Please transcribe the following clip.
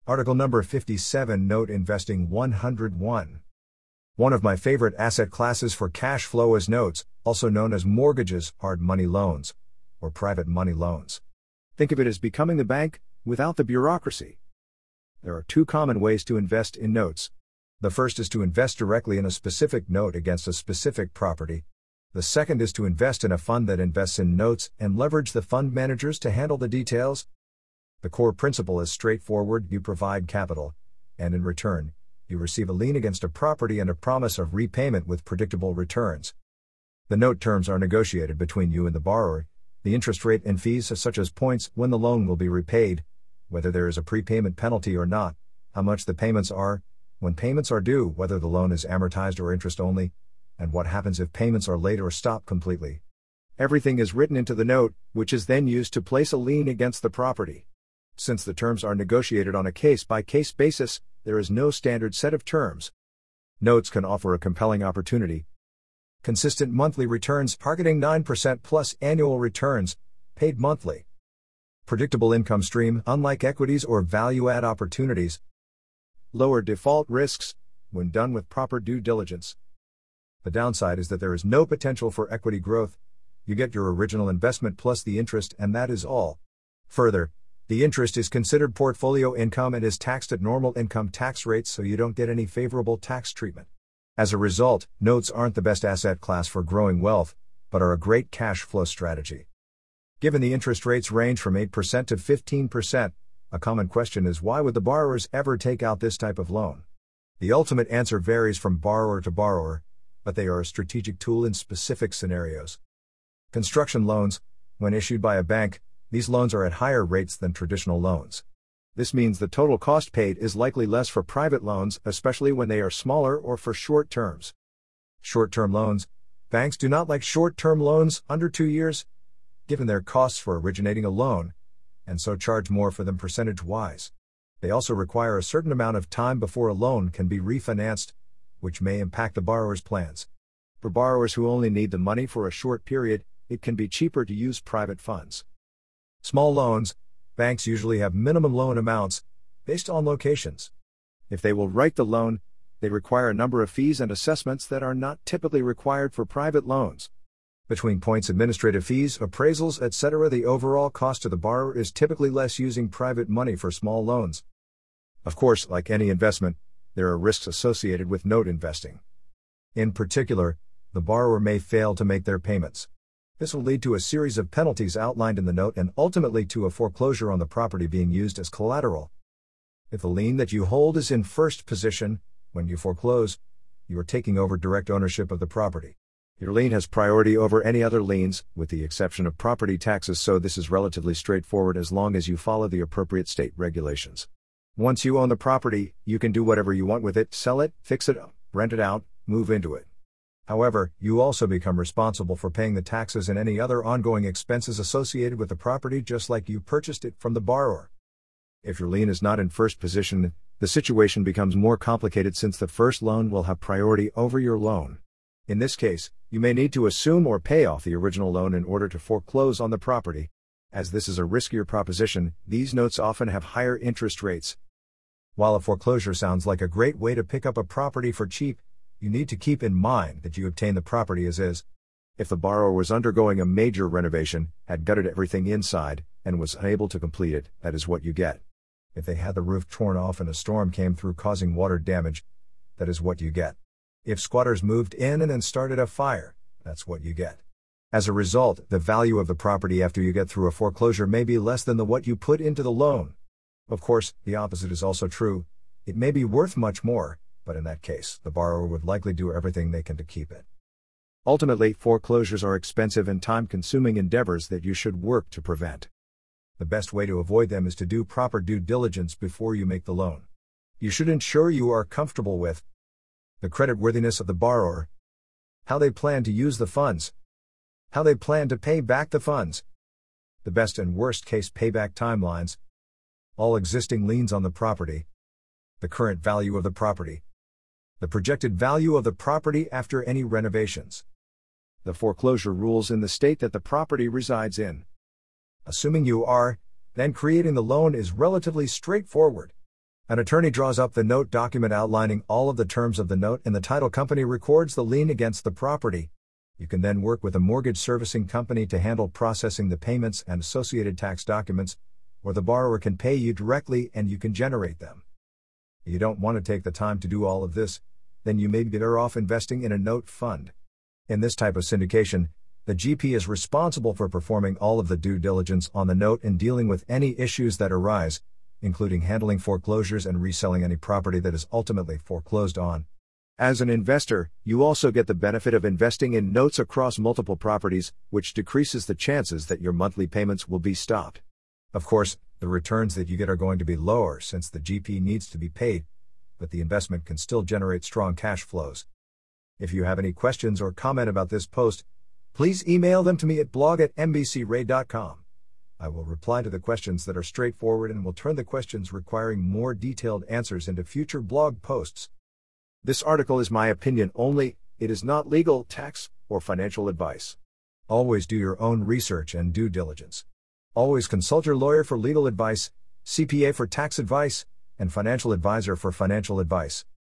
Article number 57, Note Investing 101. One of my favorite asset classes for cash flow is notes, also known as mortgages, hard money loans, or private money loans. Think of it as becoming the bank, without the bureaucracy. There are two common ways to invest in notes. The first is to invest directly in a specific note against a specific property. The second is to invest in a fund that invests in notes and leverage the fund managers to handle the details. The core principle is straightforward: you provide capital, and in return, you receive a lien against a property and a promise of repayment with predictable returns. The note terms are negotiated between you and the borrower. The interest rate and fees, such as points when the loan will be repaid, whether there is a prepayment penalty or not, how much the payments are, when payments are due, whether the loan is amortized or interest only, and what happens if payments are late or stop completely. Everything is written into the note, which is then used to place a lien against the property. Since the terms are negotiated on a case-by-case basis, there is no standard set of terms. Notes can offer a compelling opportunity. Consistent monthly returns targeting 9% plus annual returns, paid monthly. Predictable income stream, unlike equities or value-add opportunities. Lower default risks, when done with proper due diligence. The downside is that there is no potential for equity growth. You get your original investment plus the interest, and that is all. Further, the interest is considered portfolio income and is taxed at normal income tax rates, so you don't get any favorable tax treatment. As a result, notes aren't the best asset class for growing wealth, but are a great cash flow strategy. Given the interest rates range from 8% to 15%, a common question is, why would the borrowers ever take out this type of loan? The ultimate answer varies from borrower to borrower, but they are a strategic tool in specific scenarios. Construction loans, when issued by a bank, these loans are at higher rates than traditional loans. This means the total cost paid is likely less for private loans, especially when they are smaller or for short terms. Short-term loans, banks do not like short-term loans under 2 years, given their costs for originating a loan, and so charge more for them percentage-wise. They also require a certain amount of time before a loan can be refinanced, which may impact the borrower's plans. For borrowers who only need the money for a short period, it can be cheaper to use private funds. Small loans, banks usually have minimum loan amounts, based on locations. If they will write the loan, they require a number of fees and assessments that are not typically required for private loans. Between points, administrative fees, appraisals, etc., the overall cost to the borrower is typically less using private money for small loans. Of course, like any investment, there are risks associated with note investing. In particular, the borrower may fail to make their payments. This will lead to a series of penalties outlined in the note and ultimately to a foreclosure on the property being used as collateral. If the lien that you hold is in first position, when you foreclose, you are taking over direct ownership of the property. Your lien has priority over any other liens, with the exception of property taxes, so this is relatively straightforward as long as you follow the appropriate state regulations. Once you own the property, you can do whatever you want with it: sell it, fix it up, rent it out, move into it. However, you also become responsible for paying the taxes and any other ongoing expenses associated with the property, just like you purchased it from the borrower. If your lien is not in first position, the situation becomes more complicated since the first loan will have priority over your loan. In this case, you may need to assume or pay off the original loan in order to foreclose on the property. As this is a riskier proposition, these notes often have higher interest rates. While a foreclosure sounds like a great way to pick up a property for cheap, you need to keep in mind that you obtain the property as is. If the borrower was undergoing a major renovation, had gutted everything inside, and was unable to complete it, that is what you get. If they had the roof torn off and a storm came through causing water damage, that is what you get. If squatters moved in and then started a fire, that's what you get. As a result, the value of the property after you get through a foreclosure may be less than what you put into the loan. Of course, the opposite is also true. It may be worth much more, but in that case, the borrower would likely do everything they can to keep it. Ultimately, foreclosures are expensive and time-consuming endeavors that you should work to prevent. The best way to avoid them is to do proper due diligence before you make the loan. You should ensure you are comfortable with the creditworthiness of the borrower, how they plan to use the funds, how they plan to pay back the funds, the best and worst case payback timelines, all existing liens on the property, the current value of the property, the projected value of the property after any renovations, the foreclosure rules in the state that the property resides in. Assuming you are, then creating the loan is relatively straightforward. An attorney draws up the note document outlining all of the terms of the note, and the title company records the lien against the property. You can then work with a mortgage servicing company to handle processing the payments and associated tax documents, or the borrower can pay you directly and you can generate them. If you don't want to take the time to do all of this, then you may be better off investing in a note fund. In this type of syndication, the GP is responsible for performing all of the due diligence on the note and dealing with any issues that arise, including handling foreclosures and reselling any property that is ultimately foreclosed on. As an investor, you also get the benefit of investing in notes across multiple properties, which decreases the chances that your monthly payments will be stopped. Of course, the returns that you get are going to be lower since the GP needs to be paid, but the investment can still generate strong cash flows. If you have any questions or comment about this post, please email them to me at blog@mbcray.com. I will reply to the questions that are straightforward and will turn the questions requiring more detailed answers into future blog posts. This article is my opinion only, it is not legal, tax, or financial advice. Always do your own research and due diligence. Always consult your lawyer for legal advice, CPA for tax advice, and financial advisor for financial advice.